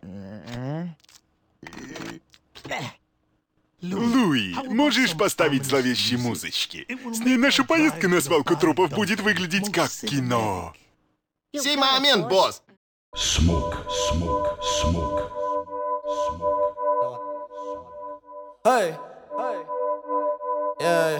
Луи, можешь поставить зловещие музычки? С ней наша поездка на свалку трупов будет выглядеть как кино. Сей момент, босс! Smoke, smoke, smoke, smoke. Hey, yeah,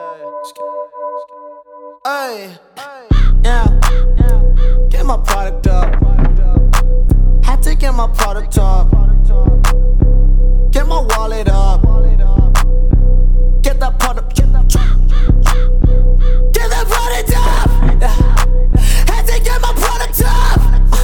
hey, yeah. Get my product up. Had to get my product up. Get my wallet up. Get that product. Get that product up. Yeah. Had to get my product up.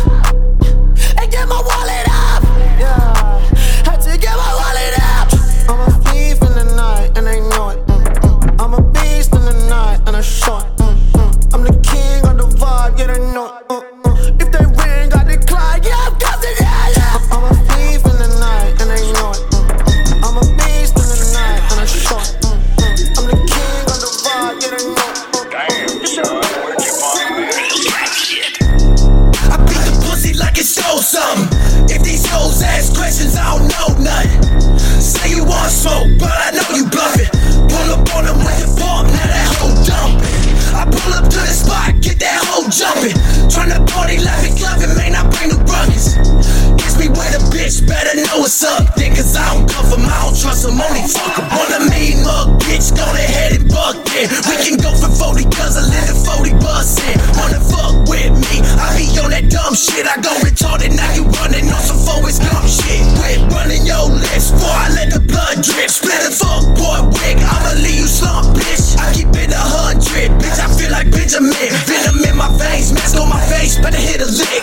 And get my wallet up. Yeah. Had to get my wallet up. I'm a thief in the night and they know it. I'm a beast in the night and I show it. I'm the king of the vibe, yeah they know it. If they ring, I decline, yeah I'm cussing, yeah. I'm a thief in the night and they know it. I'm a beast in the night and I show it. I'm the king of the vibe, yeah they know it. Damn, son, where'd you find that shit? I beat the pussy like it stole something. If these hoes ask questions, I don't know nothing. Say you want smoke, but I know you bluffing. Pull up on them with the bomb, now that hoe dumping. I pull up to the spot, get that hoe jumping. Tryna party, laughing, clubbing, man, I bring the ruggers. Guess me with a bitch, better know what's up. Then cause I don't cuff 'em, I don't trust 'em, only fuck 'em. Want a mean mug, bitch, go ahead and buck in. We can go for 40 cause I live in 40 bussin'. Wanna fuck with me, I be on that dumb shit. I go retarded, now you running on some forward scum shit. Quit running your lips, before I let the blood drip. Split a fuck boy wig, I'ma leave you slump, bitch. I keep it 100, bitch, I feel like Benjamin. Venom in my veins, mask on my face, better hit a lick.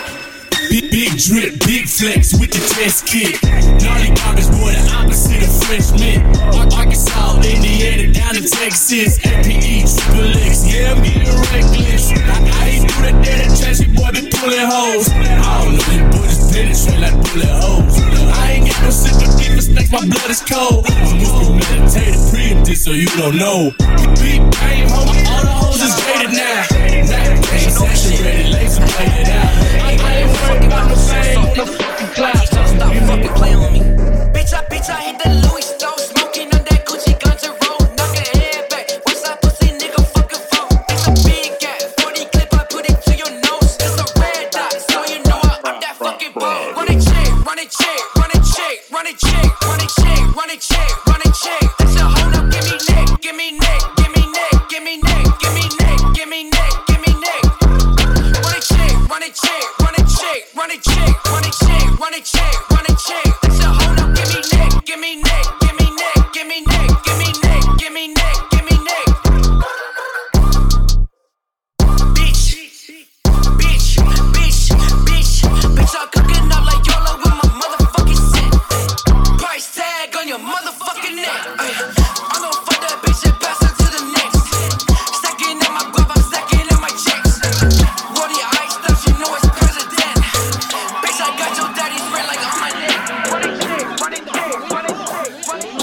Big drip, big flex with the test kit. Gnarly garbage, boy, the opposite of French mint. Arkansas, Indiana, down to Texas. APE, Triple X, yeah, I'm getting reckless. I ain't do that dirty trashy boy, be pulling hoes. I don't know, these boys just penetrate like bullet holes. I ain't got no sympathy for snakes, my blood is cold. I'm just premeditated, preempted, so you don't know. Big game, homie, all the hoes is rated now. Rap game saturated, laser played it out. I ain't worried about no fame on the fucking cloud. Stop fucking playing on me. Bitch, I hit the Louis stove, smoking on that Gucci Guns and roll. Knock a head back, what's that pussy nigga fucking phone? It's a big gap, 40 clip, I put it to your nose. It's a red dot, so you know I up that fucking ball. Run it chick, run it chick, run it chick, run it chick, run it chick, run it chick, run it chick. That's a hold up, give me neck, give me neck, give me neck, give me neck, give me neck, give me neck, give me neck. Run it chick, run it chick, run it chick, run it chick, run it chick, run it chick, run it chick. That's a hold up, give me neck, give me neck, give me neck, give me neck, give me neck, give me neck, give me neck. Bitch, bitch, bitch, bitch, bitch, I'm cooking up like YOLO with my motherfucking set. Price tag on your motherfucking neck. I'm gon' fuck that bitch and pass her to the next. Stacking in my guap, I'm stacking in my checks. Rollie ice stuff, you know it's president. Bitch, I got your daddy's red like on my neck. Run it chick, run it chick, run it chick, run it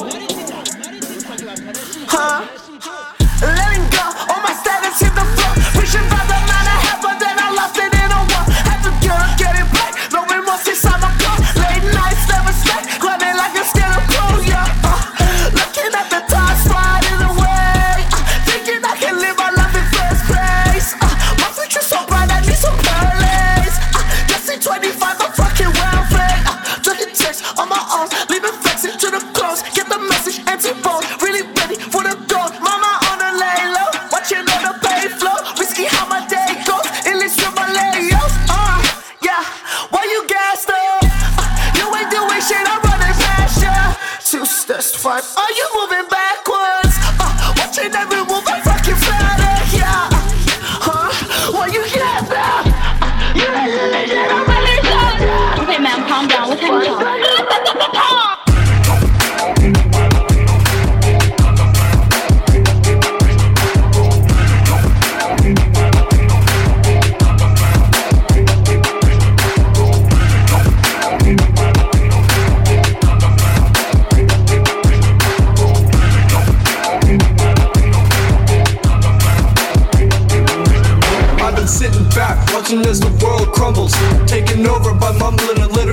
chick. Huh? Letting go, all my status hit the floor. Reaching by the line I have, but then I lost it in a war. Had to get it back, no remorse inside my car. Late nights, never slack, climbing like a scarecrow, yeah. Looking at the top, sliding away. Thinking I can live my life in first place. My future's so bright, I need some pearls. Just in 25, I'm fucking welfare. Drinking text on my arms, leaving flexing to the close. Get the message, anti-phone, really ready for the door. Mama on the lay low, watching on the pay flow. Risky how my day goes, at least with my layos. Yeah, why you gassed up? You ain't doing shit, I'm running past ya. 2 steps, 5, are you moving backwards? Watching every move, I'm fucking fatter, yeah. Why you gassed up? You ain't doing shit, I'm running past ya. Okay, ma'am, calm down. What time is it?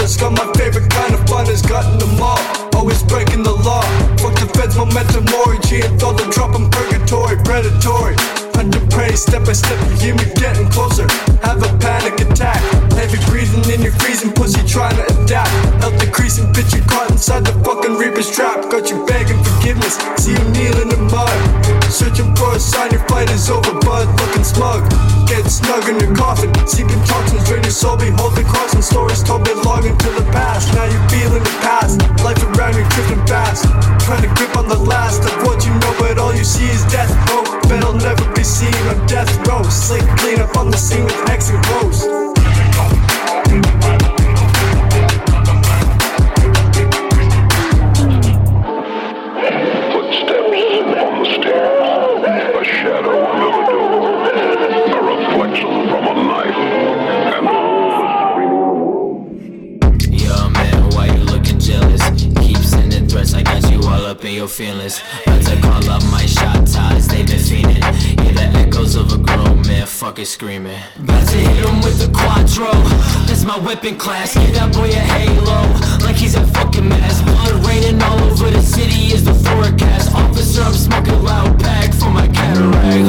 Just got my favorite kind of fun is gutting them all. Always breaking the law. Fuck the feds, momentum, orgy. And throw the drop in purgatory, predatory. Hunt and prey, step by step, you hear me getting closer. Have a panic attack. Heavy breathing in your freezing pussy, trying to adapt. Out decreasing, bitch, you caught inside the fucking reaper's trap. Got you begging forgiveness, see you kneeling in mud. Searching for a sign your fight is over, bud, looking smug. Get snug in your coffin, seeping toxins drain your soul. Behold the cross and stories told belonging to the past. Now you're feeling the past, life around you drifting fast. Trying to grip on the last of what you know, but all you see is death. Hope, bet I'll never be seen on death row. Slick clean up on the scene with X and Rose. In your feelings, about to call up my shot ties, they've been fiending. Hear the echoes of a grown man fucking screaming. About to hit him with the quattro, that's my weapon class. Give that boy a halo, like he's a fucking mask. Blood raining all over the city is the forecast. Officer, I'm smoking loud pack for my cataract.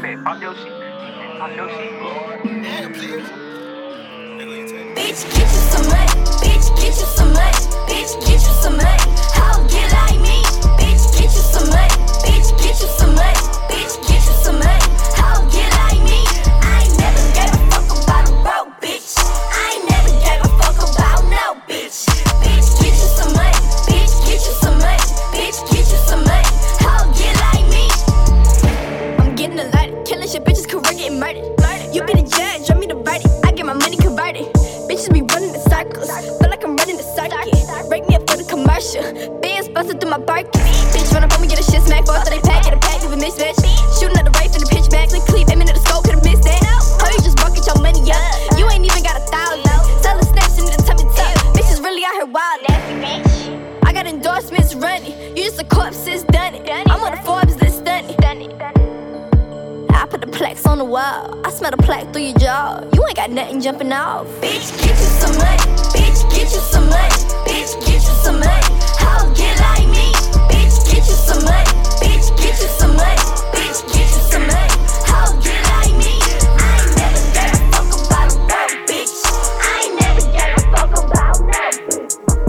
Bitch, get you some money. Bitch, get you some money. Bitch, get you some money. How get like me? Bitch, get you some money. Bitch, get you some money. Bitch, get you some money. How get like me? I ain't never gave a fuck about a broke bitch. I ain't never gave a fuck about no bitch. Bitch, get you some money. Bitch, get you some money. Bitch, get you some money. How get like me? I'm getting a lot of killing shit. Bitches career getting murdered. You be the judge, want me the verdict. I get my money converted. Bitches be running in circles, feel like I'm running the circuit. Break me up for the commercial, bands busted through my Birkin. Bitch run up on me, get a shit smack, fall through they pack, get a pack, leave a mismatch. Shooting at the race in the pitch back, like cleave, aiming at the scope, could've missed that. Oh, you just bucket your money up, you ain't even got 1,000. Selling snaps, you need a tummy tuck. Bitches really out here wild, I got endorsements running, you just a corpse, it's done it. I'm on the Forbes list, stunning. I put the plaques on the wall. I smell the plaque through your jaw. You ain't got nothing jumping off. Bitch, get you some money. Bitch, get you some money. Bitch, get you some money. How get like me? Bitch, get you some money. Bitch, get you some money. Bitch, get you some money. How get like me? I ain't never gave a fuck about a broke bitch. I ain't never gave a fuck about no bitch.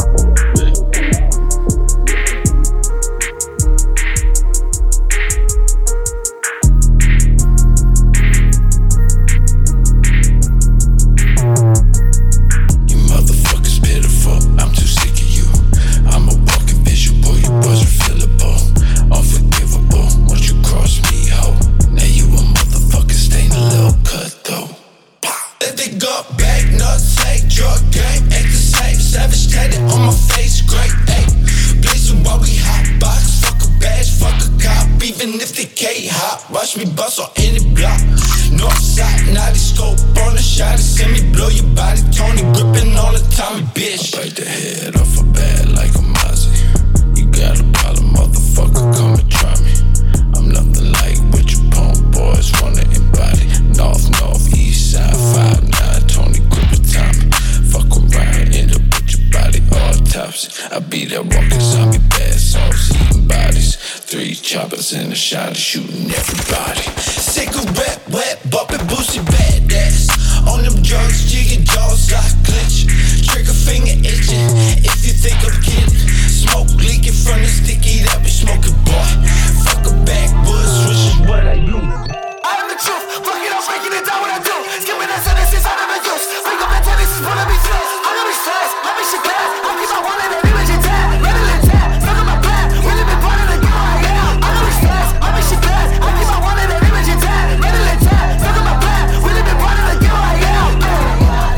Watch me bust on any block. North side, naughty scope on the shot. Send me blow your body. Tony gripping all the time, bitch. I bite the head off a bat like a Mozzie. You got a problem, motherfucker, come and try me. I'm nothing like what you punk boys wanna embody. North, east side, 5'9", Tony gripping Tommy. Fuck around, end up with your body all tops. I be that walking zombie, bad sauce, eating bodies. 3 choppers in the shot, shooting everybody. Cigarette wet, bumping Boosie badass. On them drugs, jigging jaws like glitch. Trigger finger itching. If you think I'm kidding, smoke leaking from the sticky that we smoking, boy. Fuck a backwoods, switch is what I do. I am the truth, fuck it up, breaking it down what I do. Skipping that sentences out of the use. Wake up and tell this is what I be stressed. I'm gonna be stressed, let me shit glass. I keep my wallet and image in tab. Ready to tab, stuck on my plan. Really been part of the game I am. I'm gonna be stressed, let me shit glass. I keep my wallet and image in tab. Ready to tab, stuck on my plan. Really been part of the game I am.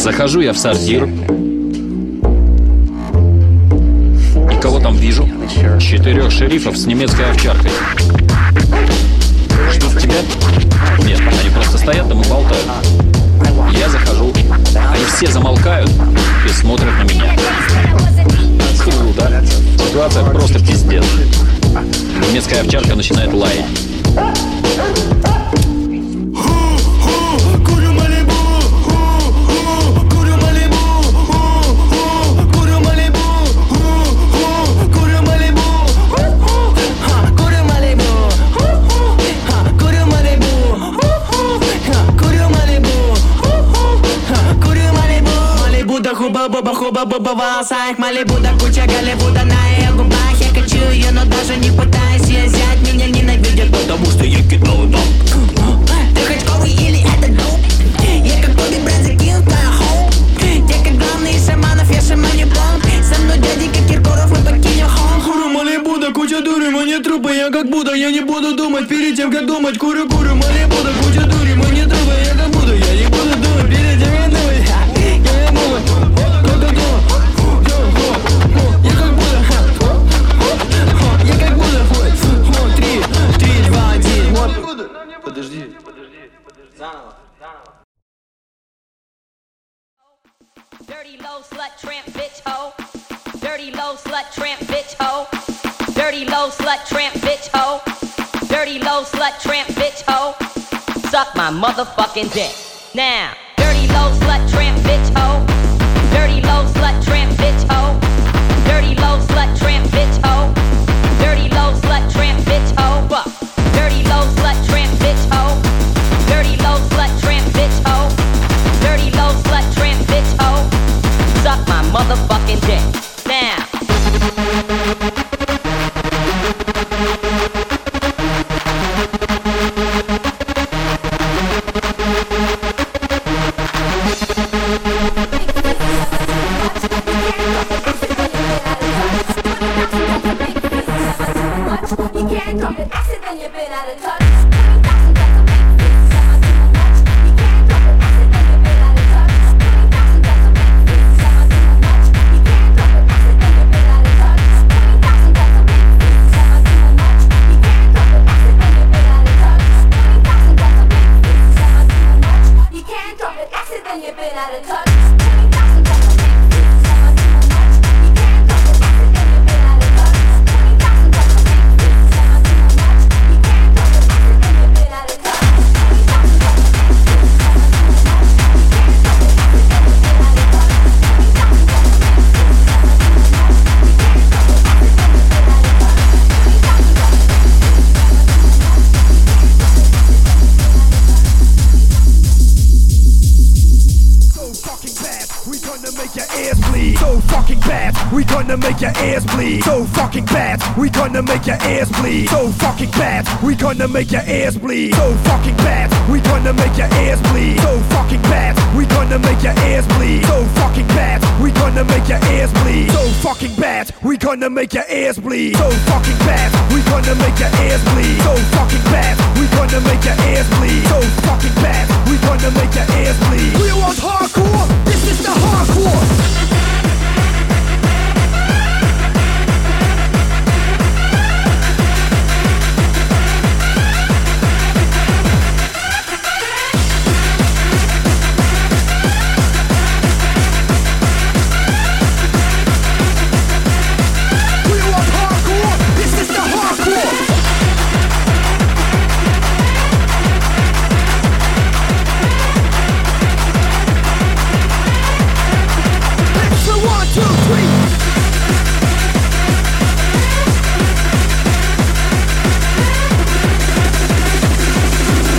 Захожу я в сортир. И кого там вижу? 4 шерифов с немецкой овчаркой. Ждут тебя? Нет, они просто стоят там и болтают. Я захожу, они все замолкают и смотрят на меня. Круто. Ситуация просто пиздец. Немецкая овчарка начинает лаять. Хуба-буба-хуба-буба в волосах Малибу да куча Голливуда на ее губах. Я хочу ее, но даже не пытаюсь ее взять. Меня ненавидят, потому что я кидал дом. Ты хоть ковый или это доп? Я как Тоби Брэд закинул твою хоу. Я как главный из шаманов, я шаманю бомб. Со мной дяденька Киркоров, мы покинем холм. Курю Малибу да куча дури, мы не трупы. Я как Будда, я не буду думать перед тем, как думать. Курю Малибу да куча дури, мы не трупы. Я как Будда, я не буду думать перед тем, как думать. Dirty low slut tramp bitch hoe. Dirty low slut tramp bitch hoe. Dirty low slut tramp bitch hoe. Dirty low slut tramp bitch hoe. Suck my motherfucking dick. Now, dirty low slut tramp bitch hoe. Dirty low slut tramp bitch hoe. Dirty low slut tramp bitch hoe. Dirty low slut tramp bitch hoe. Dirty low slut tramp bitch hoe. Dirty low slut tramp bitch hoe. Dirty low slut tramp bitch hoe. Suck my motherfucking dick. Now. You can't drop it faster than you've been out of touch. We gonna make your ears bleed. So fucking bad, we gonna make your ears bleed. So fucking bad, we gonna make your ears bleed. So fucking bad, we gonna make your ears bleed. So fucking bad, we gonna make your ears bleed. So fucking bad, we gonna make your ears bleed. So fucking bad, we gonna make your ears bleed. So fucking bad, we gonna make your ears bleed. So fucking bad, we gonna make your ears bleed. So fucking bad, we gonna make your ears bleed. We want hardcore, this is the hardcore.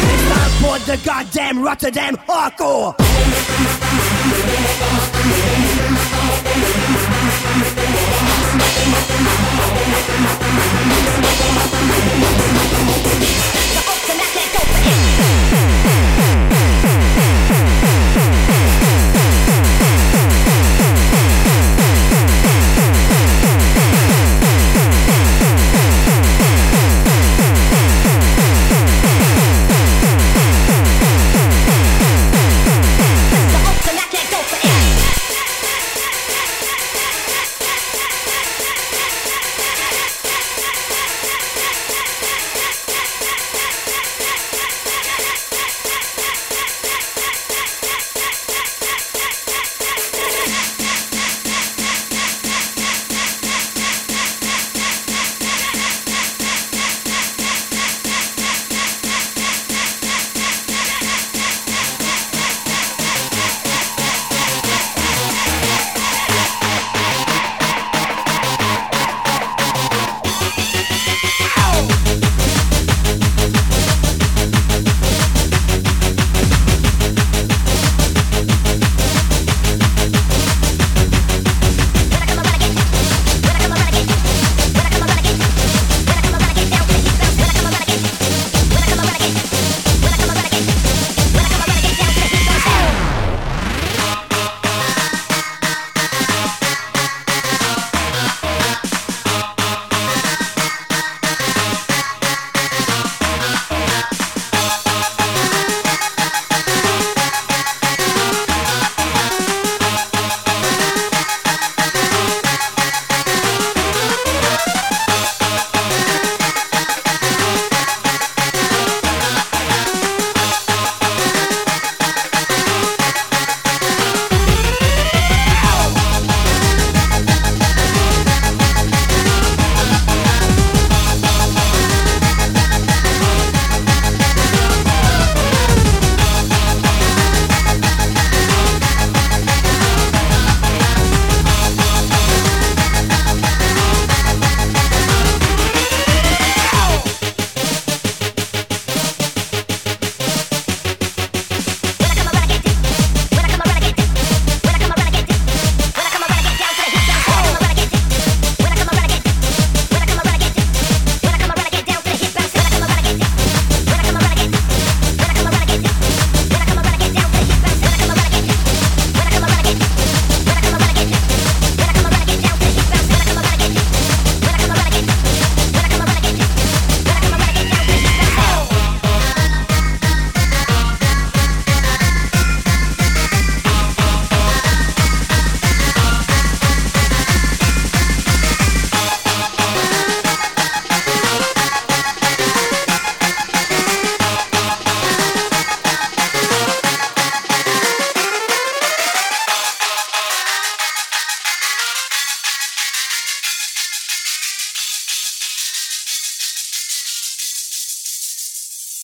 The goddamn Rotterdam hardcore.